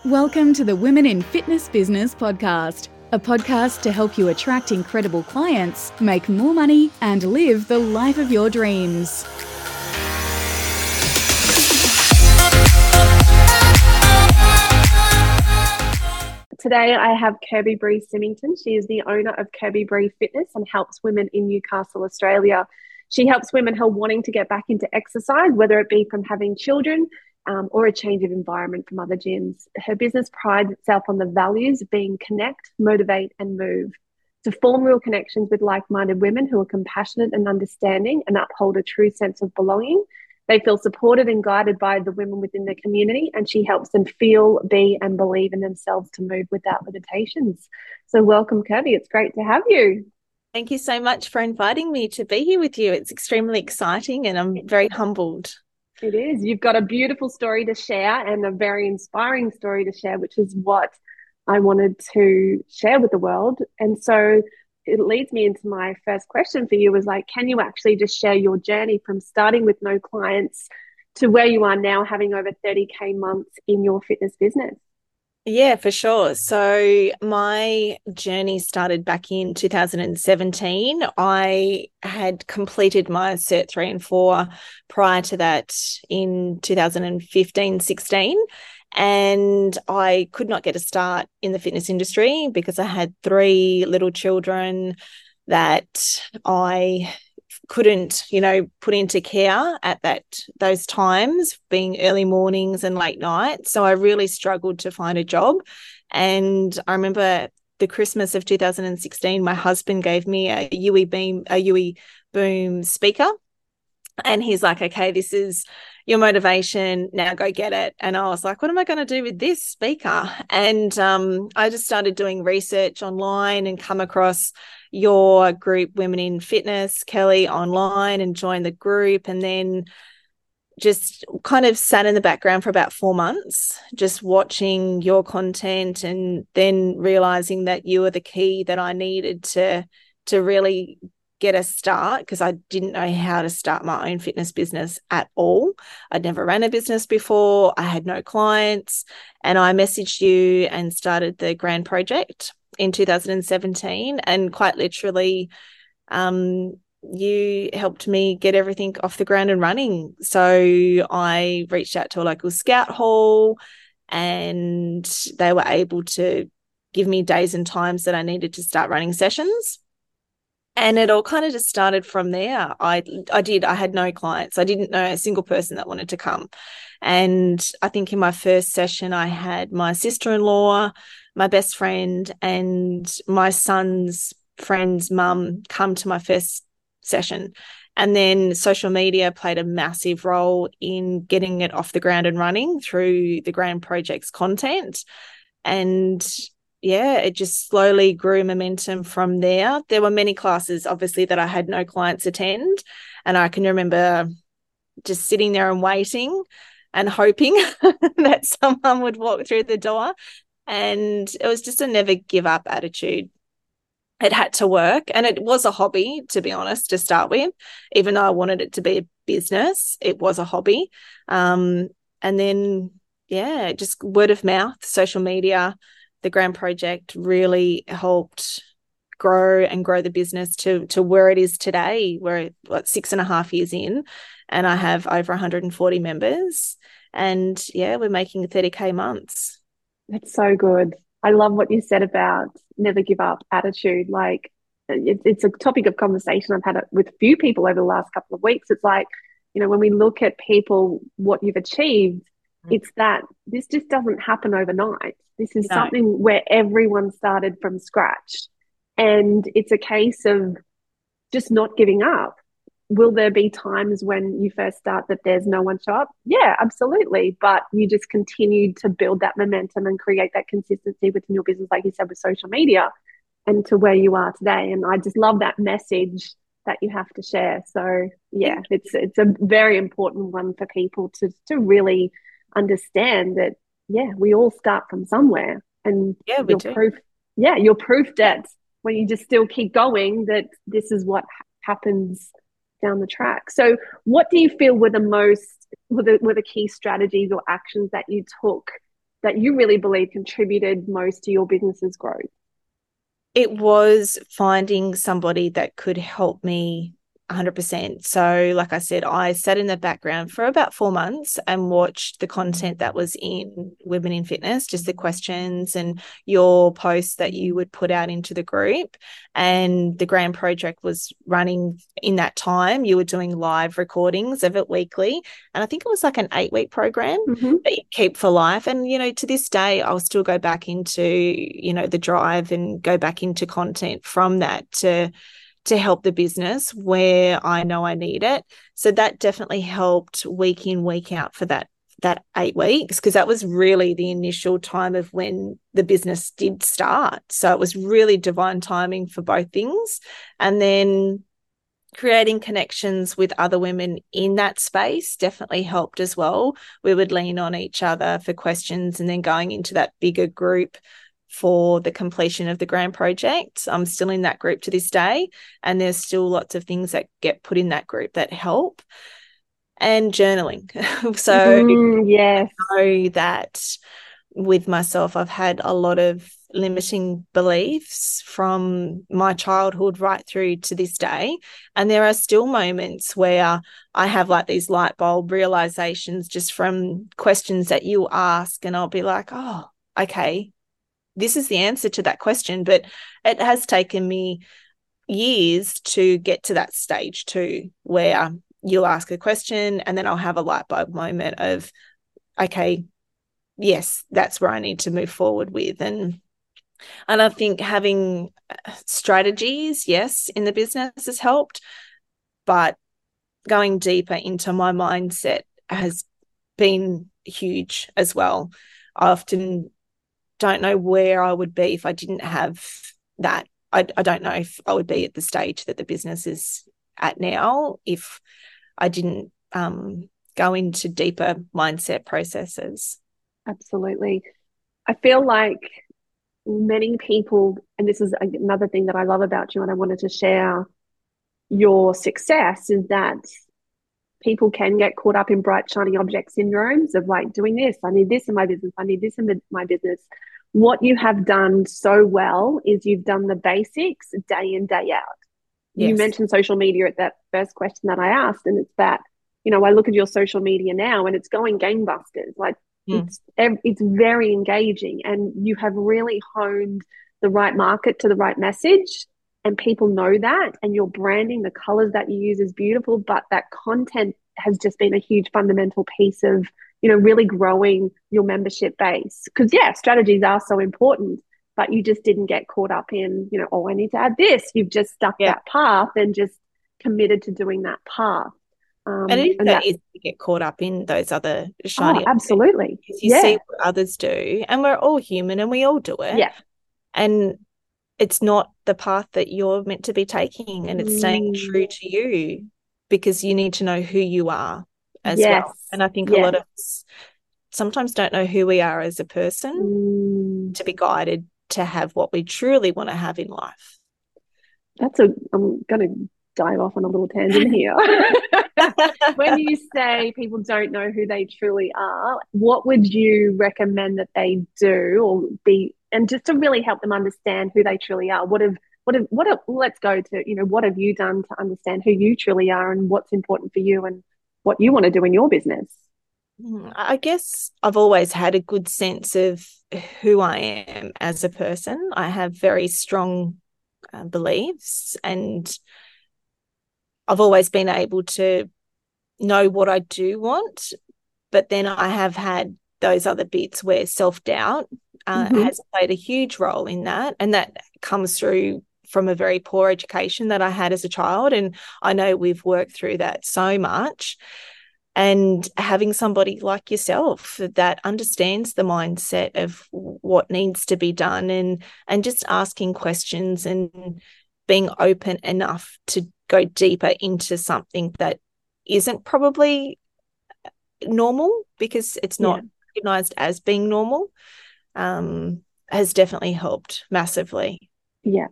Welcome to the Women in Fitness Business podcast, a podcast to help you attract incredible clients, make more money, and live the life of your dreams. Today I have Kirby Bree Symington. She is the owner of Kirby Bree Fitness and helps women in Newcastle, Australia. She helps women who are wanting to get back into exercise, whether it be from having children or a change of environment from other gyms. Her business prides itself on the values of being connect, motivate, and move. To form real connections with like-minded women who are compassionate and understanding and uphold a true sense of belonging. They feel supported and guided by the women within the community, and she helps them feel, be, and believe in themselves to move without limitations. So welcome, Kirby. It's great to have you. Thank you so much for inviting me to be here with you. It's extremely exciting and I'm very humbled. It is. You've got a beautiful story to share and a very inspiring story to share, which is what I wanted to share with the world. And so it leads me into my first question for you was like, can you actually just share your journey from starting with no clients to where you are now, having over 30K months in your fitness business? Yeah, for sure. So my journey started back in 2017. I had completed my Cert 3 and 4 prior to that in 2015-16. And I could not get a start in the fitness industry because I had 3 little children that I couldn't, put into care at those times, being early mornings and late nights. So I really struggled to find a job. And I remember the Christmas of 2016, my husband gave me a UE Boom speaker. And he's like, okay, this is your motivation. Now go get it. And I was like, what am I going to do with this speaker? And I just started doing research online and come across your group, Women in Fitness, Kelly, online, and joined the group. And then just kind of sat in the background for about 4 months, just watching your content and then realizing that you were the key that I needed to really get a start, because I didn't know how to start my own fitness business at all. I'd never ran a business before. I had no clients, and I messaged you and started the Grand Project in 2017. And quite literally, you helped me get everything off the ground and running. So I reached out to a local scout hall, and they were able to give me days and times that I needed to start running sessions. And it all kind of just started from there. I had no clients. I didn't know a single person that wanted to come. And I think in my first session, I had my sister-in-law, my best friend, and my son's friend's mum come to my first session. And then social media played a massive role in getting it off the ground and running through the Grand Project's content. And yeah, it just slowly grew momentum from there. There were many classes, obviously, that I had no clients attend. And I can remember just sitting there and waiting and hoping that someone would walk through the door. And it was just a never give up attitude. It had to work. And it was a hobby, to be honest, to start with. Even though I wanted it to be a business, it was a hobby. And then, yeah, just word of mouth, social media. The Grand Project really helped grow the business to where it is today. We're 6.5 years in, and I have over 140 members. And yeah, we're making 30K months. That's so good. I love what you said about never give up attitude. Like it's a topic of conversation I've had with a few people over the last couple of weeks. It's like, when we look at people, what you've achieved, it's that this just doesn't happen overnight. This is something where everyone started from scratch. And it's a case of just not giving up. Will there be times when you first start that there's no one show up? Yeah, absolutely. But you just continue to build that momentum and create that consistency within your business, like you said, with social media, and to where you are today. And I just love that message that you have to share. So yeah, it's a very important one for people to really understand that, yeah, we all start from somewhere. And yeah, we do. You're proof that when you just still keep going, that this is what happens down the track. So what do you feel were the key strategies or actions that you took that you really believe contributed most to your business's growth? It was finding somebody that could help me 100%. So, like I said, I sat in the background for about 4 months and watched the content that was in Women in Fitness, just the questions and your posts that you would put out into the group. And the Grand Project was running in that time. You were doing live recordings of it weekly. And I think it was like an 8-week program that you keep for life. And, to this day, I'll still go back into, the drive and go back into content from that to help the business where I know I need it. So that definitely helped week in, week out for that 8 weeks, because that was really the initial time of when the business did start. So it was really divine timing for both things. And then creating connections with other women in that space definitely helped as well. We would lean on each other for questions, and then going into that bigger group for the completion of the Grand Project. I'm still in that group to this day, and there's still lots of things that get put in that group that help. And journaling. So yes. I know that with myself, I've had a lot of limiting beliefs from my childhood right through to this day. And there are still moments where I have like these light bulb realizations just from questions that you ask, and I'll be like, oh, okay, this is the answer to that question. But it has taken me years to get to that stage too, where you'll ask a question and then I'll have a light bulb moment of, okay, yes, that's where I need to move forward with. And I think having strategies, yes, in the business has helped, but going deeper into my mindset has been huge as well. I often don't know where I would be if I didn't have that. I don't know if I would be at the stage that the business is at now if I didn't go into deeper mindset processes. Absolutely. I feel like many people, and this is another thing that I love about you, and I wanted to share your success, is that people can get caught up in bright, shiny object syndromes of like doing this. I need this in my business. I need this in my business. What you have done so well is you've done the basics day in, day out. Yes. You mentioned social media at that first question that I asked, and it's that, I look at your social media now and it's going gangbusters. Like it's very engaging, and you have really honed the right market to the right message, and people know that, and your branding, the colors that you use is beautiful, but that content has just been a huge fundamental piece of, really growing your membership base. Because strategies are so important, but you just didn't get caught up in, I need to add this. You've just stuck that path and just committed to doing that path. And it is so easy to get caught up in those other shiny absolutely. Because you see what others do, and we're all human and we all do it. Yeah. And it's not the path that you're meant to be taking, and it's staying true to you, because you need to know who you are as well. And I think a lot of us sometimes don't know who we are as a person to be guided to have what we truly want to have in life. I'm going to dive off on a little tangent here. When you say people don't know who they truly are, what would you recommend that they do or be, and just to really help them understand who they truly are? Let's go to, what have you done to understand who you truly are and what's important for you and what you want to do in your business? I guess I've always had a good sense of who I am as a person. I have very strong beliefs, and I've always been able to know what I do want, but then I have had those other bits where self-doubt has played a huge role in that, and that comes through from a very poor education that I had as a child, and I know we've worked through that so much. And having somebody like yourself that understands the mindset of what needs to be done, and just asking questions and being open enough to go deeper into something that isn't probably normal, because it's not recognized as being normal, has definitely helped massively. You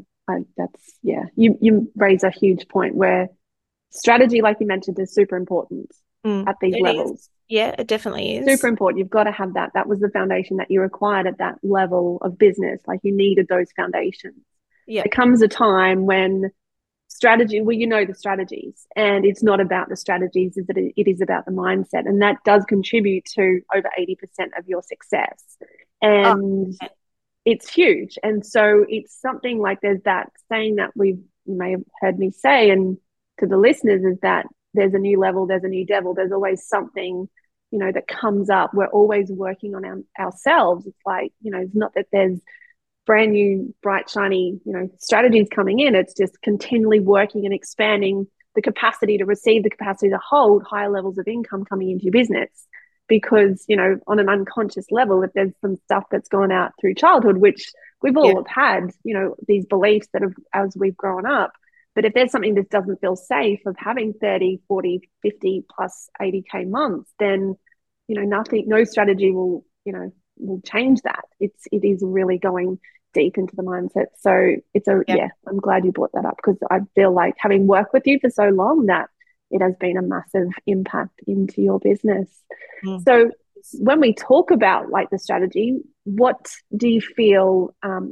raise a huge point where strategy, like you mentioned, is super important at these levels. Yeah, it definitely is. Super important. You've got to have that. That was the foundation that you required at that level of business. Like you needed those foundations. Yeah. There comes a time when strategy, well, you know the strategies, and it's not about the strategies, it is about the mindset. And that does contribute to over 80% of your success. Oh, And it's huge. And so it's something like there's that saying that you may have heard me say, and to the listeners, is that there's a new level, there's a new devil, there's always something, that comes up. We're always working on ourselves. It's like, it's not that there's brand new, bright, shiny, strategies coming in. It's just continually working and expanding the capacity to receive, the capacity to hold higher levels of income coming into your business. Because, on an unconscious level, if there's some stuff that's gone out through childhood, which we've all have had, these beliefs that have, as we've grown up. But if there's something that doesn't feel safe of having 30, 40, 50 plus 80K months, then, no strategy will change that. It is really going deep into the mindset. So I'm glad you brought that up, because I feel like, having worked with you for so long, that it has been a massive impact into your business. So when we talk about like the strategy, what do you feel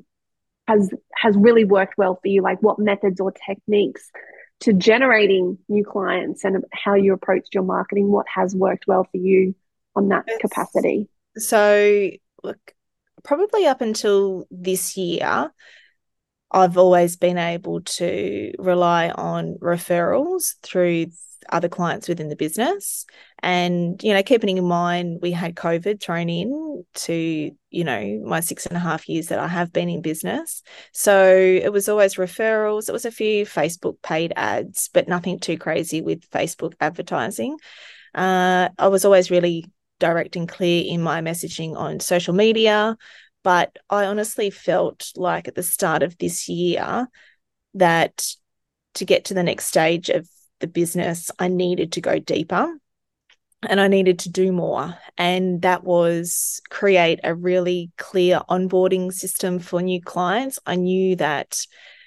has really worked well for you? Like what methods or techniques to generating new clients, and how you approached your marketing? What has worked well for you on that capacity? So look, probably up until this year, I've always been able to rely on referrals through other clients within the business. And, keeping in mind we had COVID thrown in to, my 6.5 years that I have been in business. So it was always referrals. It was a few Facebook paid ads, but nothing too crazy with Facebook advertising. I was always really direct and clear in my messaging on social media. But I honestly felt like at the start of this year that to get to the next stage of the business, I needed to go deeper and I needed to do more. And that was create a really clear onboarding system for new clients. I knew that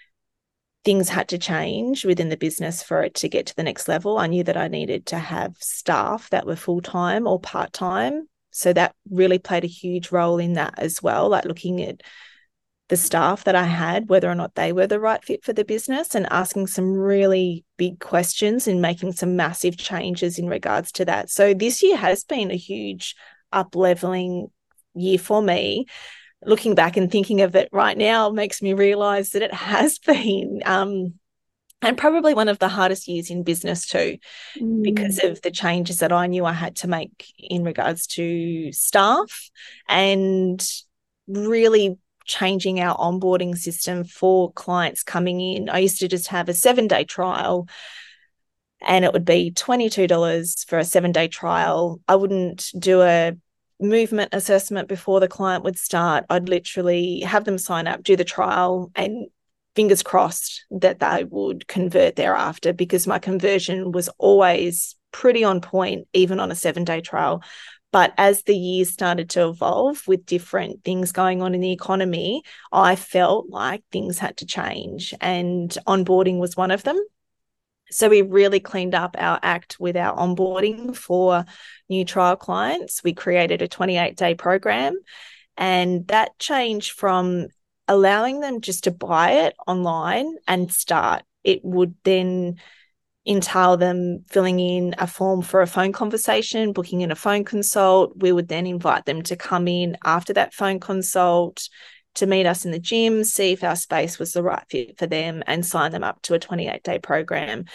things had to change within the business for it to get to the next level. I knew that I needed to have staff that were full-time or part-time. So that really played a huge role in that as well, like looking at the staff that I had, whether or not they were the right fit for the business, and asking some really big questions and making some massive changes in regards to that. So this year has been a huge up-leveling year for me. Looking back and thinking of it right now makes me realize that it has been and probably one of the hardest years in business too, because of the changes that I knew I had to make in regards to staff, and really changing our onboarding system for clients coming in. I used to just have a 7-day trial, and it would be $22 for a 7-day trial. I wouldn't do a movement assessment before the client would start. I'd literally have them sign up, do the trial, and fingers crossed that they would convert thereafter, because my conversion was always pretty on point, even on a 7-day trial. But as the years started to evolve with different things going on in the economy, I felt like things had to change, and onboarding was one of them. So we really cleaned up our act with our onboarding for new trial clients. We created a 28-day program, and that changed from allowing them just to buy it online and start. It would then entail them filling in a form for a phone conversation, booking in a phone consult. We would then invite them to come in after that phone consult to meet us in the gym, see if our space was the right fit for them, and sign them up to a 28-day program.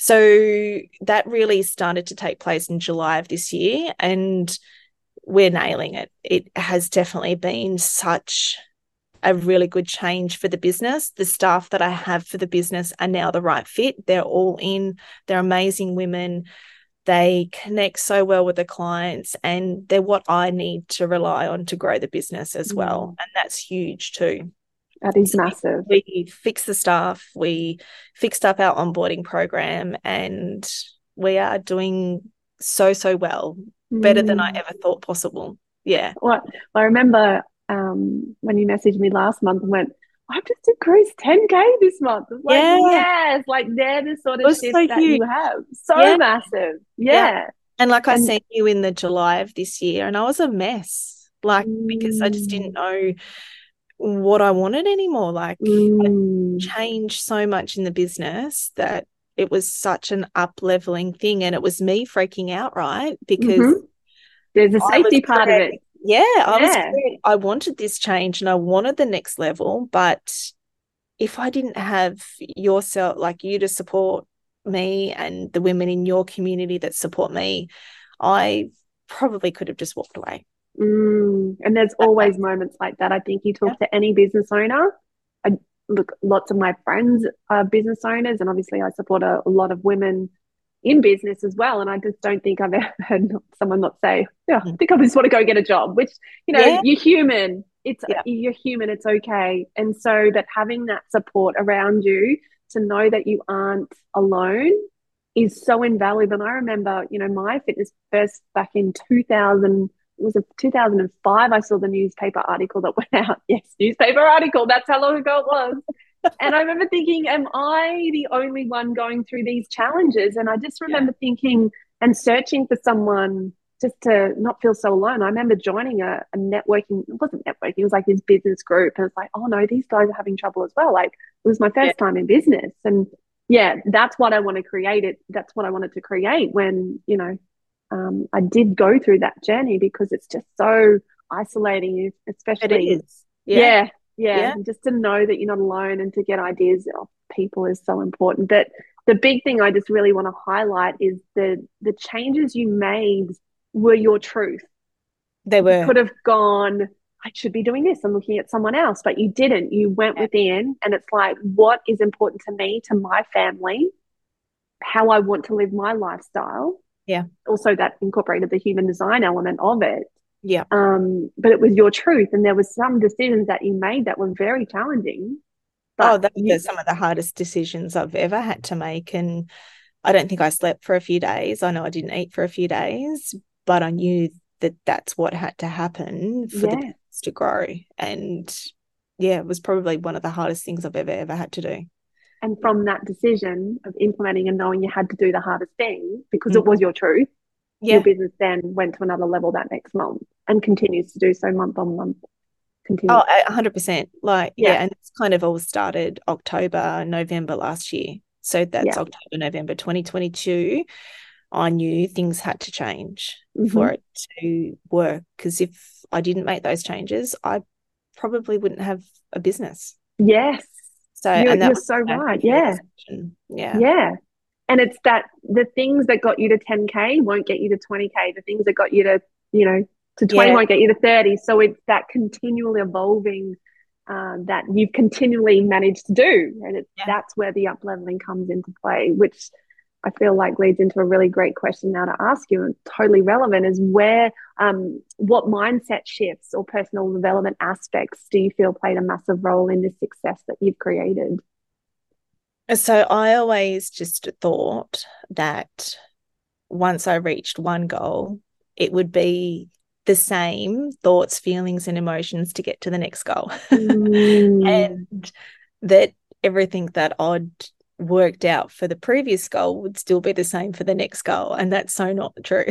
So that really started to take place in July of this year, and we're nailing it. It has definitely been such a really good change for the business. The staff that I have for the business are now the right fit. They're all in. They're amazing women. They connect so well with the clients, and they're what I need to rely on to grow the business as well. And that's huge too. That is massive. We fixed the staff. We fixed up our onboarding program, and we are doing so well, better than I ever thought possible. Yeah. Well, I remember when you messaged me last month and went, I've just increased 10K this month. It's like, yes, like they're the sort of shift that you have. So massive. Yeah. And like I And seen you in the July of this year and I was a mess, like, because I just didn't know what I wanted anymore. Like I changed so much in the business that it was such an up-leveling thing, and it was me freaking out, right? Because there's a I was safety part of it. I wanted this change and I wanted the next level, but if I didn't have yourself, like you, to support me and the women in your community that support me, I probably could have just walked away. And there's always moments like that. I think you talk to any business owner. Look, lots of my friends are business owners, and obviously I support a lot of women in business as well. And I just don't think I've ever heard someone not say, "Yeah, I think I just want to go get a job." Which, you're human. You're human. It's okay. And so, but having that support around you to know that you aren't alone is so invaluable. And I remember, my fitness first back in 2000, was it 2005, I saw the newspaper article that went out. Yes, newspaper article. That's how long ago it was. And I remember thinking, am I the only one going through these challenges? And I just remember thinking and searching for someone just to not feel so alone. I remember joining a networking, it wasn't networking, it was like this business group. And it's like, oh no, these guys are having trouble as well. Like, it was my first time in business. And that's what I want to create. That's what I wanted to create when, I did go through that journey, because it's just so isolating, especially. It is. Yeah. Just to know that you're not alone and to get ideas of people is so important. But the big thing I just really want to highlight is the changes you made were your truth. They were. You could have gone, I should be doing this. I'm looking at someone else, but you didn't. You went within, and it's like, what is important to me, to my family, how I want to live my lifestyle. Yeah. Also, that incorporated the human design element of it. Yeah. But it was your truth, and there was some decisions that you made that were very challenging. But they're some of the hardest decisions I've ever had to make. And I don't think I slept for a few days. I know I didn't eat for a few days, but I knew that that's what had to happen for the business to grow. And it was probably one of the hardest things I've ever had to do. And from that decision of implementing and knowing you had to do the hardest thing because it was your truth, your business then went to another level that next month and continues to do so month on month. Oh, 100%. And it's kind of all started October, November last year. So that's October, November 2022. I knew things had to change for it to work, because if I didn't make those changes, I probably wouldn't have a business. Yes. So you're so right. Yeah. And it's that the things that got you to 10K won't get you to 20K. The things that got you to, to 20 won't get you to 30. So it's that continual evolving that you've continually managed to do. And that's where the up-leveling comes into play, which I feel like leads into a really great question now to ask you, and totally relevant, is what mindset shifts or personal development aspects do you feel played a massive role in this success that you've created? So I always just thought that once I reached one goal, it would be the same thoughts, feelings, and emotions to get to the next goal. And that everything that I'd worked out for the previous goal would still be the same for the next goal. And that's so not true.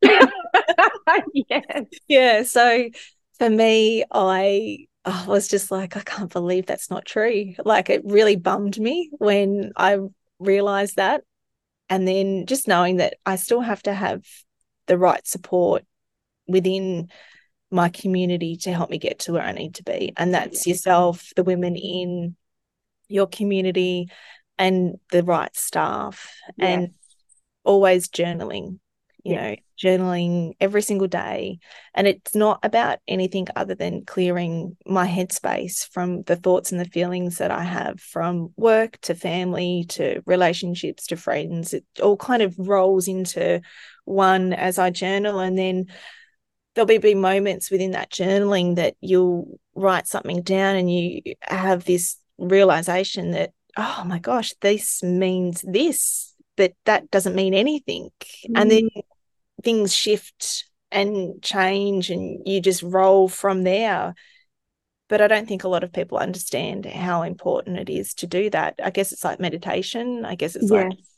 So for me, I was just like, I can't believe that's not true. Like, it really bummed me when I realized that. And then just knowing that I still have to have the right support within my community to help me get to where I need to be. And that's yourself, the women in your community, and the right staff, and always journaling, journaling every single day. And it's not about anything other than clearing my headspace from the thoughts and the feelings that I have from work to family to relationships to friends. It all kind of rolls into one as I journal. And then there'll be moments within that journaling that you'll write something down and you have this realization that, oh my gosh, this means this, but that doesn't mean anything. And then things shift and change and you just roll from there. But I don't think a lot of people understand how important it is to do that. I guess it's like meditation. I guess it's like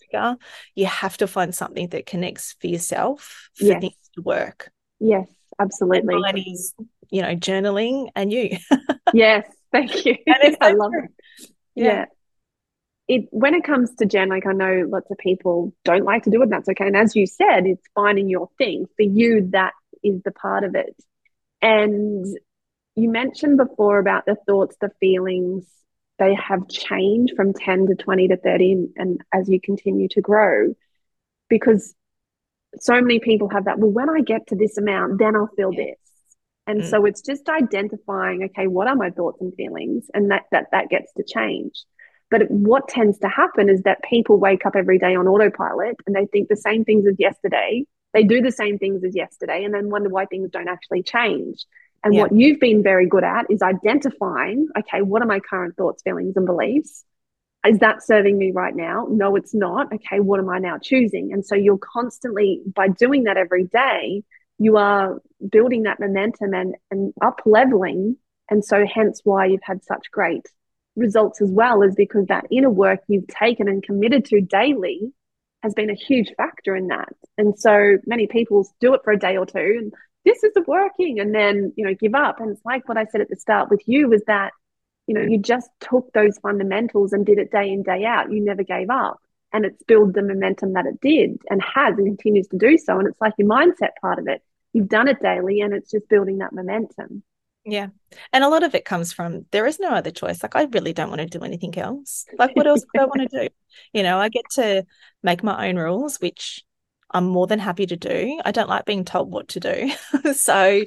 trigger. You have to find something that connects for yourself for Yes. things to work. Yes, absolutely. And mine is, journaling and you. Yes, thank you. And it's I so love true. it. Yeah. When it comes to Jen, like I know lots of people don't like to do it, and that's okay. And as you said, it's finding your thing. For you, that is the part of it. And you mentioned before about the thoughts, the feelings, they have changed from 10 to 20 to 30 and as you continue to grow, because so many people have that, well, when I get to this amount, then I'll feel this. And so it's just identifying, okay, what are my thoughts and feelings? And that gets to change. But what tends to happen is that people wake up every day on autopilot and they think the same things as yesterday. They do the same things as yesterday and then wonder why things don't actually change. And what you've been very good at is identifying, okay, what are my current thoughts, feelings, and beliefs? Is that serving me right now? No, it's not. Okay, what am I now choosing? And so you're constantly, by doing that every day, you are building that momentum and up leveling. And so hence why you've had such great results as well, is because that inner work you've taken and committed to daily has been a huge factor in that. And so many people do it for a day or two and this isn't working and then, give up. And it's like what I said at the start with you was that, you just took those fundamentals and did it day in, day out. You never gave up. And it's built the momentum that it did and has and continues to do so. And it's like your mindset part of it. You've done it daily and it's just building that momentum. Yeah. And a lot of it comes from there is no other choice. Like, I really don't want to do anything else. Like, what else would I want to do? I get to make my own rules, which I'm more than happy to do. I don't like being told what to do. So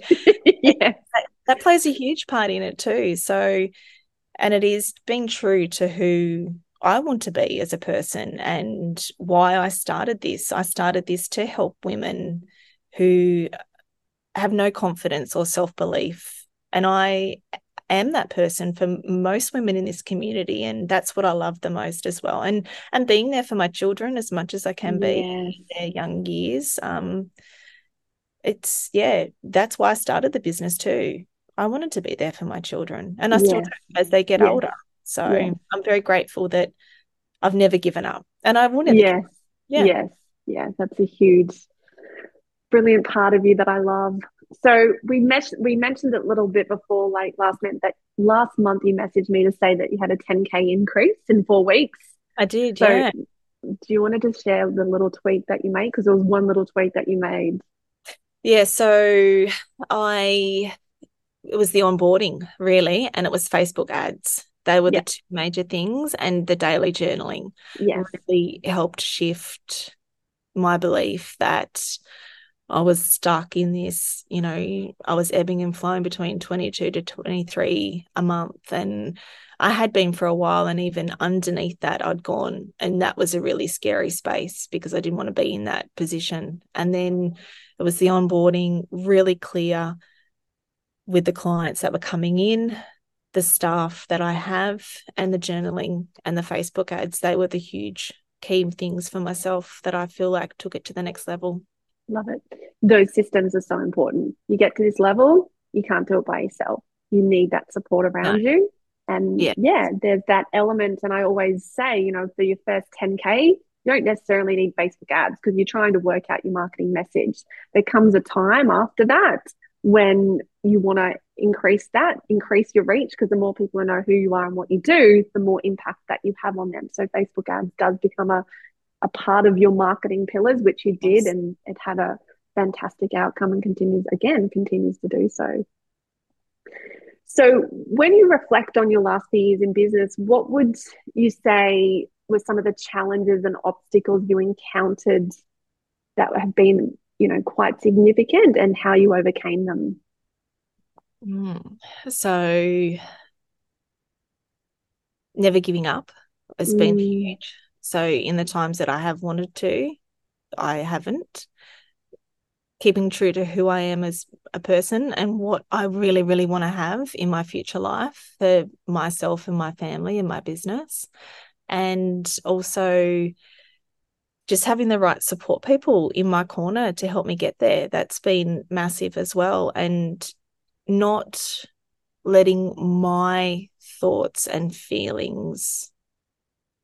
that plays a huge part in it too. So, and it is being true to who I want to be as a person and why I started this. I started this to help women who have no confidence or self-belief. And I am that person for most women in this community. And that's what I love the most as well. And being there for my children as much as I can be in their young years. That's why I started the business too. I wanted to be there for my children and I still do as they get older. So I'm very grateful that I've never given up and I will never give up. Yes. That's a huge, brilliant part of you that I love. So we mentioned it a little bit before, like last month you messaged me to say that you had a 10K increase in 4 weeks. I did, so do you want to just share the little tweak that you made? Because there was one little tweak that you made. Yeah, so it was the onboarding really, and it was Facebook ads. They were the two major things, and the daily journaling really helped shift my belief that I was stuck in this, I was ebbing and flowing between 22 to 23 a month. And I had been for a while, and even underneath that I'd gone, and that was a really scary space because I didn't want to be in that position. And then it was the onboarding, really clear with the clients that were coming in, the staff that I have, and the journaling and the Facebook ads. They were the huge key things for myself that I feel like took it to the next level. Love it. Those systems are so important. You get to this level, you can't do it by yourself. You need that support around you. And there's that element. And I always say, for your first 10K, you don't necessarily need Facebook ads because you're trying to work out your marketing message. There comes a time after that when you want to increase your reach, because the more people know who you are and what you do, the more impact that you have on them. So Facebook ads does become a part of your marketing pillars, which you did, and it had a fantastic outcome and continues to do so. So when you reflect on your last few years in business, what would you say were some of the challenges and obstacles you encountered that have been, quite significant, and how you overcame them? So never giving up has been huge. So in the times that I have wanted to, I haven't. Keeping true to who I am as a person and what I really, really want to have in my future life for myself and my family and my business. And also just having the right support people in my corner to help me get there. That's been massive as well. And not letting my thoughts and feelings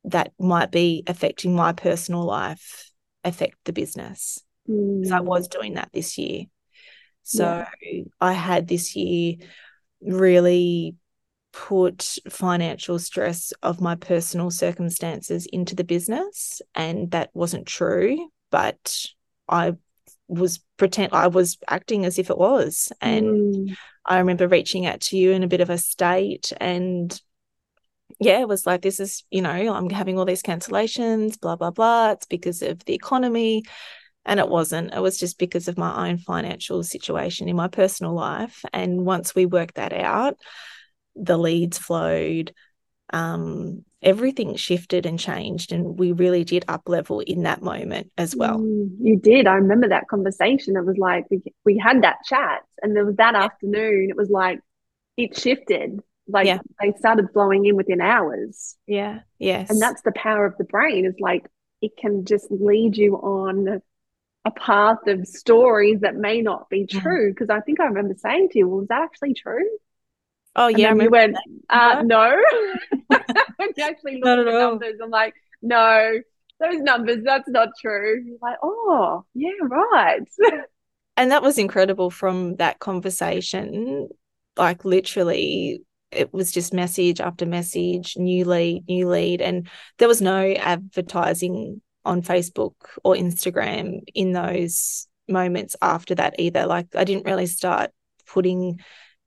that might be affecting my personal life affect the business. Because I was doing that this year. So I had this year really put financial stress of my personal circumstances into the business, and that wasn't true, but I was acting as if it was. And I remember reaching out to you in a bit of a state, and it was like, this is, I'm having all these cancellations, blah, blah, blah. It's because of the economy. And it wasn't. It was just because of my own financial situation in my personal life. And once we worked that out, the leads flowed, everything shifted and changed, and we really did up level in that moment as well. You did. I remember that conversation. It was like we had that chat, and there was that afternoon, it was like it shifted. Like they started flowing in within hours. Yeah. Yes. And that's the power of the brain, is like it can just lead you on a path of stories that may not be true. Because I think I remember saying to you, well, was that actually true? Oh, yeah. And then you went, no. When you actually look at the numbers, I'm like, no, those numbers, that's not true. You're like, oh, yeah, right. And that was incredible from that conversation. Like literally, it was just message after message, new lead. And there was no advertising on Facebook or Instagram in those moments after that either. Like I didn't really start putting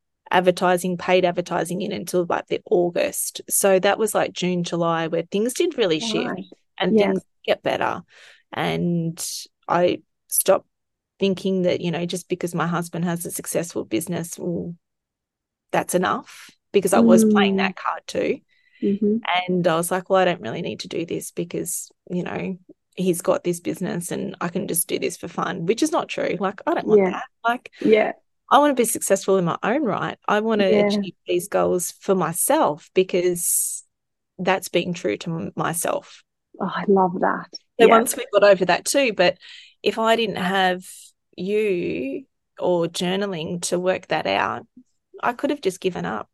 paid advertising in until like the August. So that was like June, July, where things did really shift and things get better. And I stopped thinking that, just because my husband has a successful business, well, that's enough, because I was playing that card too. And I was like, well, I don't really need to do this because, he's got this business and I can just do this for fun, which is not true. Like, I don't want that. Like, I want to be successful in my own right. I want to achieve these goals for myself, because that's being true to myself. Oh, I love that. So once we got over that too, but if I didn't have you or journaling to work that out, I could have just given up.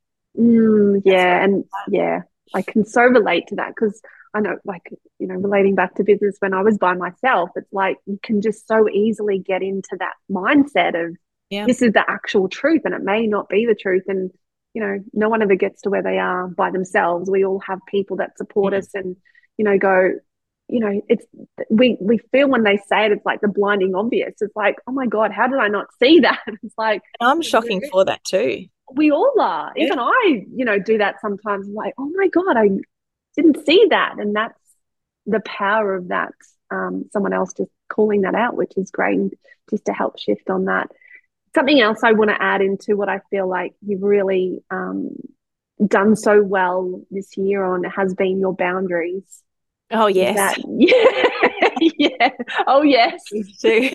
I can so relate to that, because I know, like, relating back to business, when I was by myself, it's like you can just so easily get into that mindset of this is the actual truth, and it may not be the truth. And, no one ever gets to where they are by themselves. We all have people that support us and, it's, we feel when they say it, it's like the blinding obvious. It's like, oh my God, how did I not see that? It's like, I'm shocking for that too. We all are. Even I, do that sometimes. I'm like, oh my God, I didn't see that. And that's the power of that. Someone else just calling that out, which is great, just to help shift on that. Something else I want to add into what I feel like you've really done so well this year on has been your boundaries. Oh, yes. Yeah. Oh, yes. Too.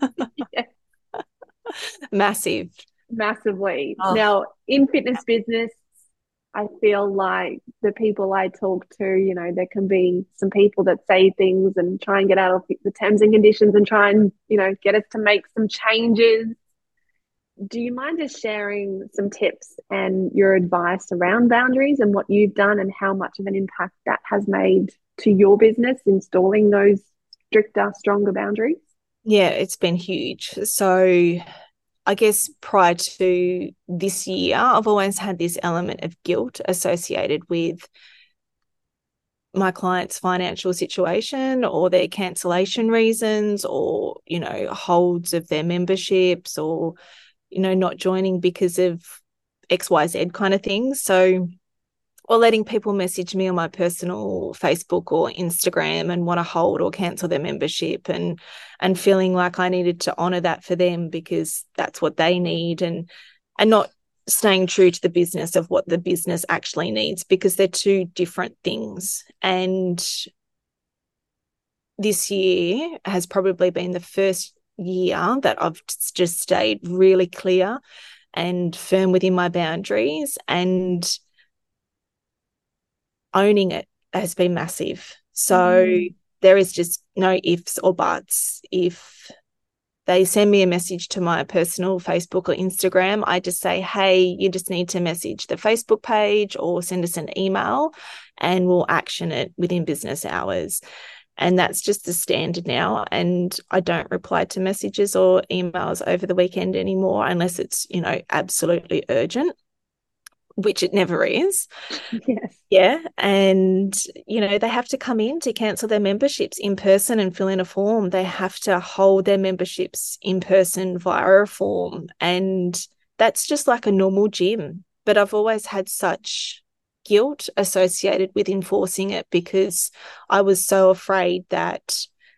Massively. Oh. Now, in fitness business, I feel like the people I talk to, there can be some people that say things and try and get out of the terms and conditions and try and, get us to make some changes. Do you mind just sharing some tips and your advice around boundaries and what you've done and how much of an impact that has made to your business, installing those stricter, stronger boundaries? Yeah, it's been huge. So I guess prior to this year, I've always had this element of guilt associated with my clients' financial situation or their cancellation reasons, or, holds of their memberships, or, not joining because of XYZ kind of things. So, or letting people message me on my personal Facebook or Instagram and want to hold or cancel their membership, and feeling like I needed to honor that for them because that's what they need, and not staying true to the business of what the business actually needs, because they're two different things. And this year has probably been the first year that I've just stayed really clear and firm within my boundaries, and owning it has been massive. So there is just no ifs or buts. If they send me a message to my personal Facebook or Instagram, I just say, hey, you just need to message the Facebook page or send us an email and we'll action it within business hours. And that's just the standard now. And I don't reply to messages or emails over the weekend anymore unless it's, absolutely urgent, which it never is. Yes. Yeah. And, they have to come in to cancel their memberships in person and fill in a form. They have to hold their memberships in person via a form. And that's just like a normal gym. But I've always had such guilt associated with enforcing it because I was so afraid that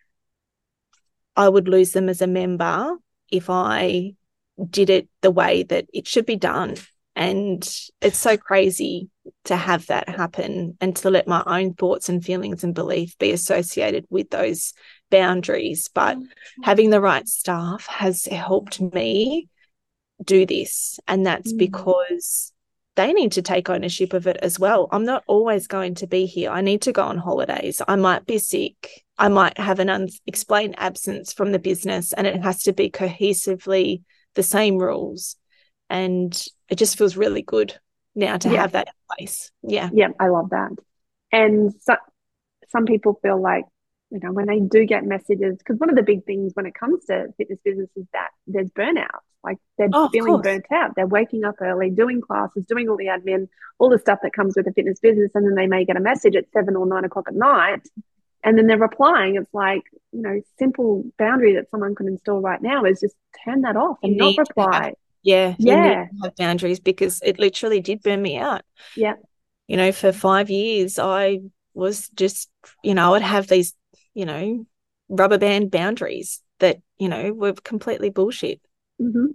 I would lose them as a member if I did it the way that it should be done. And it's so crazy to have that happen and to let my own thoughts and feelings and belief be associated with those boundaries. But having the right staff has helped me do this. And that's because they need to take ownership of it as well. I'm not always going to be here. I need to go on holidays. I might be sick. I might have an unexplained absence from the business, and it has to be cohesively the same rules. And it just feels really good now to have that in place. Yeah. Yeah, I love that. And some people feel like, when they do get messages, because one of the big things when it comes to fitness business is that there's burnout. Like they're feeling burnt out. They're waking up early, doing classes, doing all the admin, all the stuff that comes with a fitness business. And then they may get a message at 7 or 9 o'clock at night. And then they're replying. It's like, simple boundary that someone can install right now is just turn that off and not reply. You need to have boundaries because it literally did burn me out. Yeah. For 5 years, I was just, I would have these, rubber band boundaries that, were completely bullshit. Mm-hmm.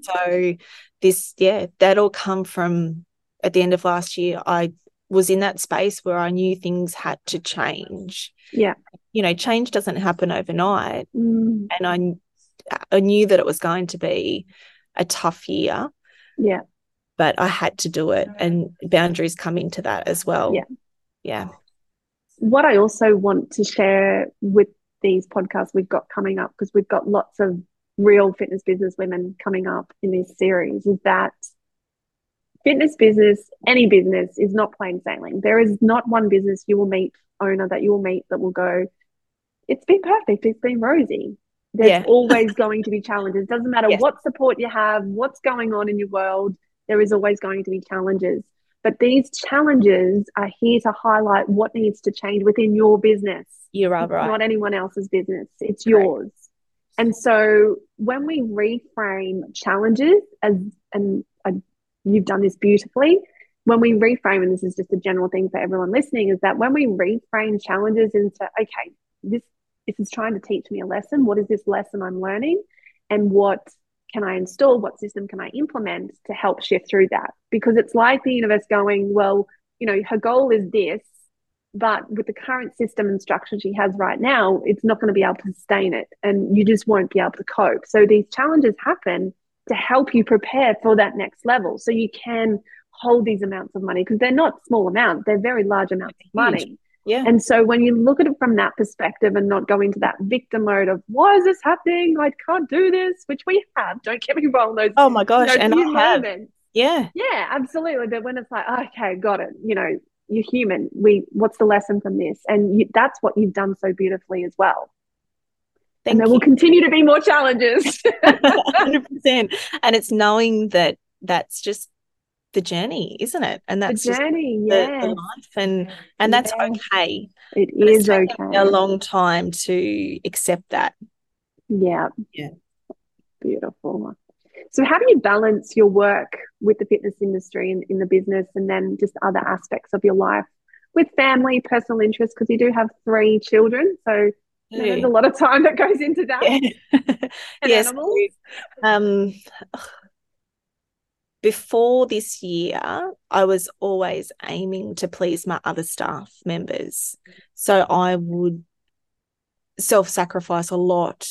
So that all come from at the end of last year. I was in that space where I knew things had to change. Yeah. Change doesn't happen overnight. And I knew that it was going to be a tough year. Yeah. But I had to do it, and boundaries come into that as well. Yeah. Yeah. What I also want to share with these podcasts we've got coming up, because we've got lots of real fitness business women coming up in this series, is that fitness business, any business, is not plain sailing. There is not one business owner that you will meet that will go, it's been perfect, it's been rosy. There's always going to be challenges. Doesn't matter what support you have, what's going on in your world, there is always going to be challenges. But these challenges are here to highlight what needs to change within your business. You are right. Not anyone else's business. It's yours. And so when we reframe challenges, you've done this beautifully, when we reframe, and this is just a general thing for everyone listening, is that when we reframe challenges into, okay, this is trying to teach me a lesson. What is this lesson I'm learning? And what can I install? What system can I implement to help shift through that? Because it's like the universe going, well, her goal is this, but with the current system and structure she has right now, it's not going to be able to sustain it, and you just won't be able to cope. So these challenges happen to help you prepare for that next level, so you can hold these amounts of money, because they're not small amounts, they're very large amounts of money. Yeah. And so when you look at it from that perspective and not go into that victim mode of, why is this happening? I can't do this, which we have. Don't get me wrong. Those, oh my gosh, and I have. Moments. Yeah. Yeah, absolutely. But when it's like, okay, got it. You're human. What's the lesson from this? And that's what you've done so beautifully as well. And there will continue to be more challenges. 100%. And it's knowing that that's just the journey, isn't it? And that's the journey, just the life, and that's okay. It is okay. A long time to accept that. Yeah. Beautiful. So how do you balance your work with the fitness industry and in the business, and then just other aspects of your life with family, personal interests? Because you do have 3 children, so there's a lot of time that goes into that. And yes. Animals. Before this year, I was always aiming to please my other staff members. So I would self-sacrifice a lot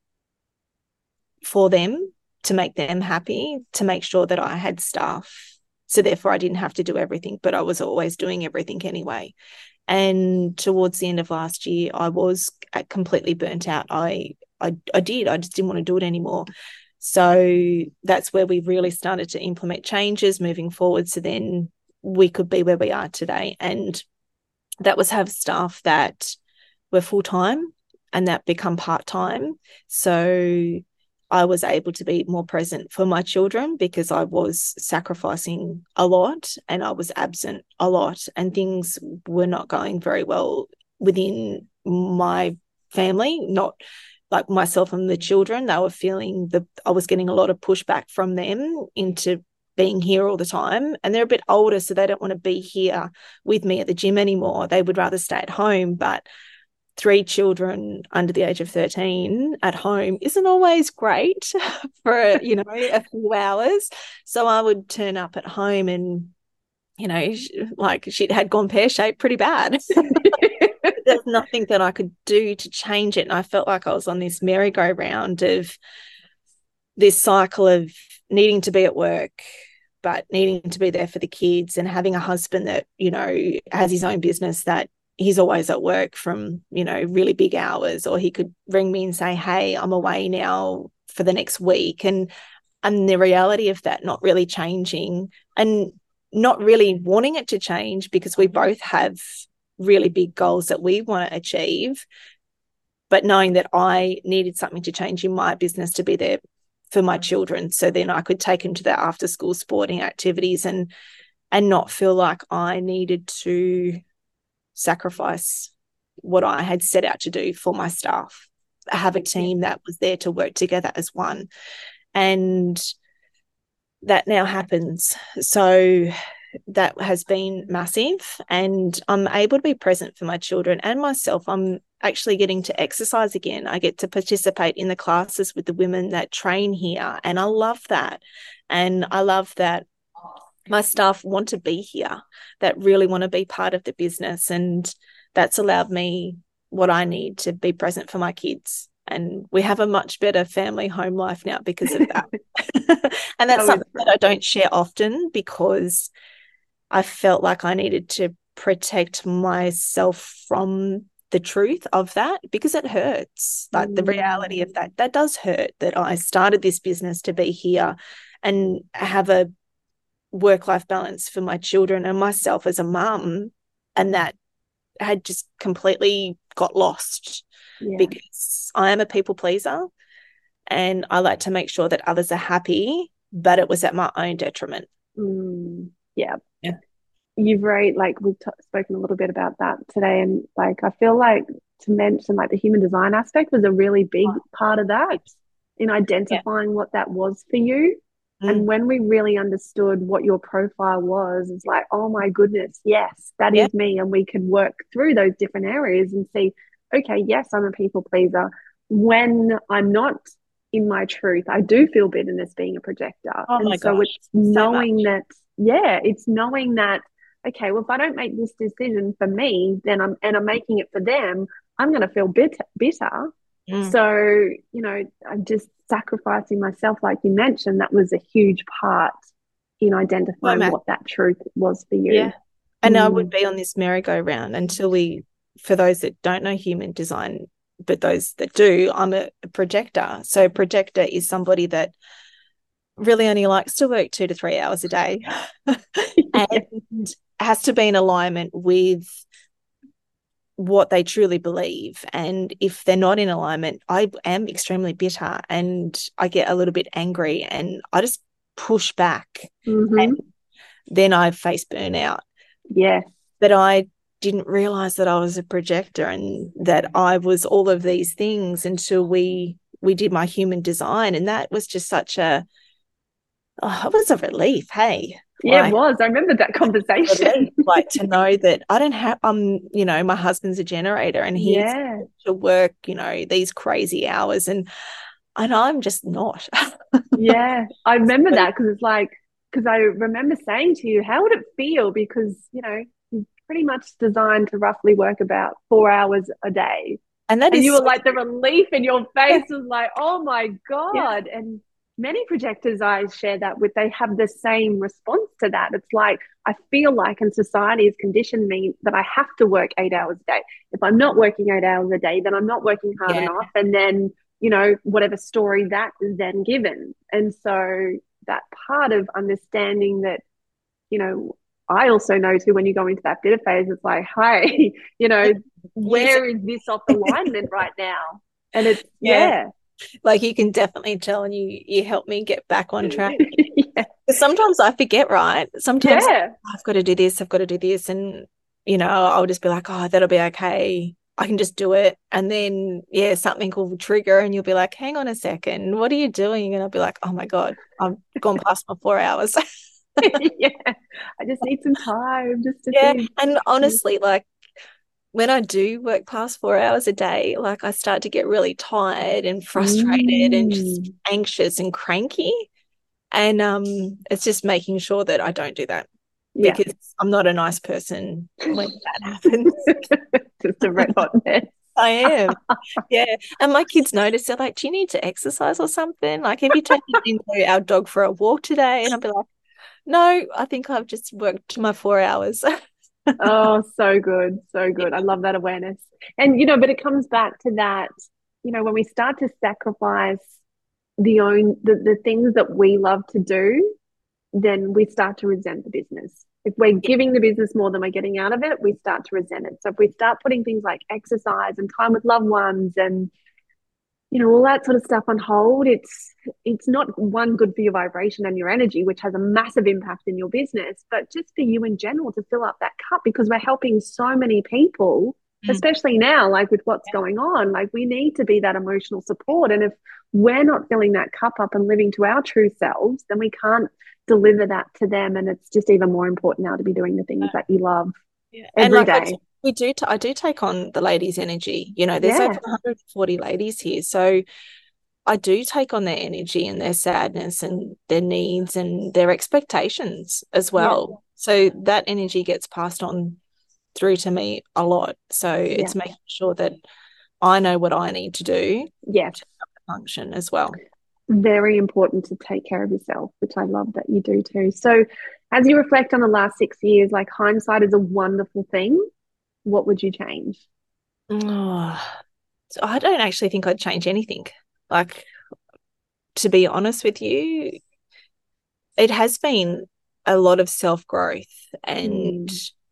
for them to make them happy, to make sure that I had staff. So therefore I didn't have to do everything, but I was always doing everything anyway. And towards the end of last year, I was completely burnt out. I I did. I just didn't want to do it anymore. So that's where we really started to implement changes moving forward. So then we could be where we are today. And that was have staff that were full-time and that become part-time. So I was able to be more present for my children because I was sacrificing a lot and I was absent a lot, and things were not going very well within my family, not like myself and the children. They were feeling I was getting a lot of pushback from them into being here all the time, and they're a bit older, so they don't want to be here with me at the gym anymore. They would rather stay at home. But 3 children under the age of 13 at home isn't always great for a few hours. So I would turn up at home and like she had gone pear-shaped pretty bad. There's nothing that I could do to change it, and I felt like I was on this merry-go-round of this cycle of needing to be at work but needing to be there for the kids, and having a husband that has his own business that he's always at work from really big hours, or he could ring me and say, hey, I'm away now for the next week, and the reality of that not really changing and not really wanting it to change, because we both have really big goals that we want to achieve, but knowing that I needed something to change in my business to be there for my children, so then I could take them to their after school sporting activities and not feel like I needed to sacrifice what I had set out to do for my staff. Have a team that was there to work together as one, and that now happens. So that has been massive, and I'm able to be present for my children and myself. I'm actually getting to exercise again. I get to participate in the classes with the women that train here, and I love that. And I love that my staff want to be here, that really want to be part of the business, and that's allowed me what I need to be present for my kids. And we have a much better family home life now because of that. And that's something that I don't share often, because I felt like I needed to protect myself from the truth of that, because it hurts. Like the reality of that does hurt, that I started this business to be here and have a work-life balance for my children and myself as a mum, and that had just completely got lost because I am a people pleaser and I like to make sure that others are happy, but it was at my own detriment. Yeah. You've we've spoken a little bit about that today, and like I feel like to mention like the human design aspect was a really big part of that in identifying what that was for you. And when we really understood what your profile was, it's like, oh my goodness, yes, that is me. And we could work through those different areas and see, okay, yes, I'm a people pleaser. When I'm not in my truth, I do feel bitterness being a projector. It's knowing it's knowing that, okay, well, if I don't make this decision for me, then I'm making it for them, I'm going to feel bitter. So, I'm just sacrificing myself, like you mentioned. That was a huge part in identifying what that truth was for you. Yeah. And I would be on this merry-go-round until for those that don't know human design, but those that do, I'm a projector. So a projector is somebody that really only likes to work 2 to 3 hours a day and has to be in alignment with what they truly believe. And if they're not in alignment, I am extremely bitter and I get a little bit angry and I just push back, and then I face burnout. But I didn't realize that I was a projector and that I was all of these things until we did my human design, and that was just such it was a relief. Hey, it was. I remember that conversation. Like to know that I don't have, my husband's a generator and he's to work, these crazy hours, and I'm just not. I remember that because I remember saying to you, how would it feel? Because, you're pretty much designed to roughly work about 4 hours a day. And you were like, the relief in your face was like, oh my God. Yeah. And many projectors I share that with, they have the same response to that. It's like, I feel like, and society has conditioned me that I have to work 8 hours a day. If I'm not working 8 hours a day, then I'm not working hard enough. And then whatever story that is then given. And so that part of understanding that, I also know too, when you go into that bitter phase, it's like, hey, where is this off alignment right now? And it's, yeah. Like you can definitely tell, and you help me get back on track. Yeah. Sometimes I forget, right? Sometimes I've got to do this, and I'll just be like, oh, that'll be okay. I can just do it. And then something will trigger and you'll be like, hang on a second, what are you doing? And I'll be like, oh my God, I've gone past my 4 hours. Yeah. I just need some time just to think. And honestly, like when I do work past 4 hours a day, like I start to get really tired and frustrated and just anxious and cranky. And it's just making sure that I don't do that, because I'm not a nice person when that happens. Just a red hot mess. I am. Yeah. And my kids notice, they're like, do you need to exercise or something? Like, have you taken our dog for a walk today? And I'll be like, no, I think I've just worked my 4 hours. Oh, so good. So good. I love that awareness. And, but it comes back to that, when we start to sacrifice the things that we love to do, then we start to resent the business. If we're giving the business more than we're getting out of it, we start to resent it. So if we start putting things like exercise and time with loved ones and all that sort of stuff on hold, it's not one good for your vibration and your energy, which has a massive impact in your business, but just for you in general to fill up that cup, because we're helping so many people, especially now, like with what's going on. Like we need to be that emotional support. And if we're not filling that cup up and living to our true selves, then we can't deliver that to them. And it's just even more important now to be doing the things that you love every day. I do take on the ladies' energy. There's over 140 ladies here. So I do take on their energy and their sadness and their needs and their expectations as well. Yeah. So that energy gets passed on through to me a lot. So it's making sure that I know what I need to do to function as well. Very important to take care of yourself, which I love that you do too. So as you reflect on the last 6 years, like hindsight is a wonderful thing. What would you change? Oh, so I don't actually think I'd change anything. Like, to be honest with you, it has been a lot of self-growth, and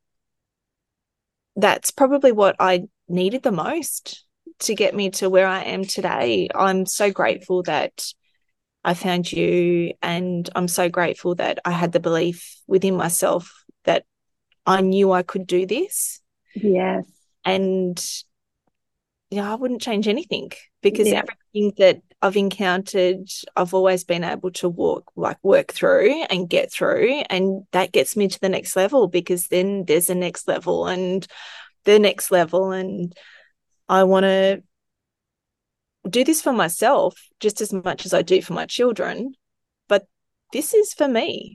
that's probably what I needed the most to get me to where I am today. I'm so grateful that I found you, and I'm so grateful that I had the belief within myself that I knew I could do this. Yes. And I wouldn't change anything, because everything that I've encountered, I've always been able to work through and get through, and that gets me to the next level, because then there's a next level and the next level, and I want to do this for myself just as much as I do for my children, but this is for me.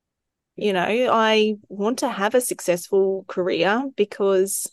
I want to have a successful career, because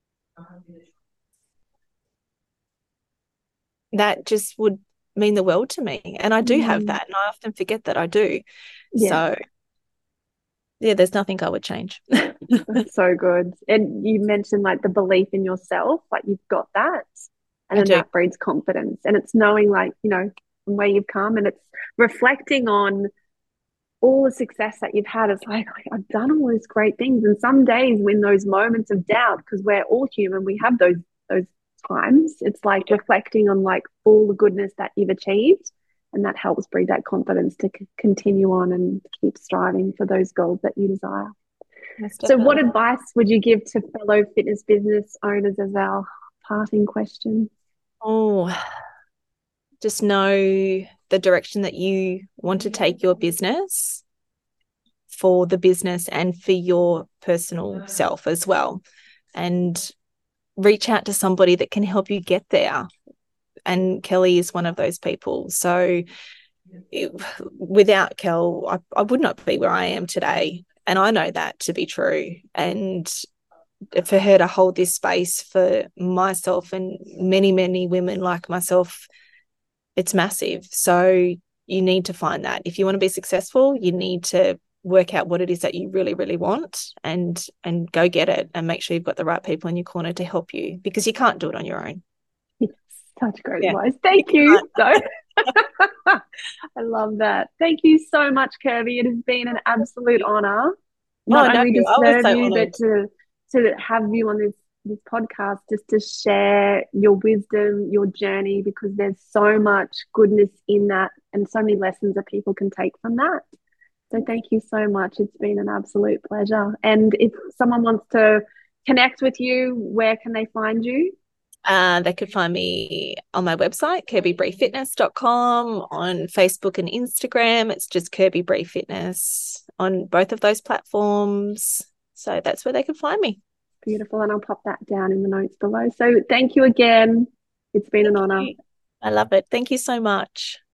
that just would mean the world to me. And I do have that, and I often forget that I do. Yeah. So, there's nothing I would change. That's so good. And you mentioned like the belief in yourself, like you've got that. And then that breeds confidence. And it's knowing like, from where you've come, and it's reflecting on all the success that you've had. It's like, I've done all these great things. And some days when those moments of doubt, because we're all human, we have those times, it's like reflecting on like all the goodness that you've achieved, and that helps breed that confidence to continue on and keep striving for those goals that you desire. So what advice would you give to fellow fitness business owners as our parting question? Just know the direction that you want to take your business, for the business and for your personal self as well, and reach out to somebody that can help you get there. And Kelly is one of those people. So without Kel, I would not be where I am today. And I know that to be true. And for her to hold this space for myself and many, many women like myself, it's massive. So you need to find that. If you want to be successful, you need to work out what it is that you really, really want, and go get it, and make sure you've got the right people in your corner to help you, because you can't do it on your own. Yes, Such great Yeah. advice. Thank you. So I love that. Thank you so much, Kirby. It has been an absolute honor. Oh, Not no, only to I was serve so you, but honored. to have you on this podcast, just to share your wisdom, your journey, because there's so much goodness in that and so many lessons that people can take from that. So thank you so much. It's been an absolute pleasure. And if someone wants to connect with you, where can they find you? They could find me on my website, kirbybreefitness.com, on Facebook and Instagram. It's just Kirby Bree Fitness on both of those platforms. So that's where they can find me. Beautiful. And I'll pop that down in the notes below. So thank you again. It's been an honor. I love it. Thank you so much.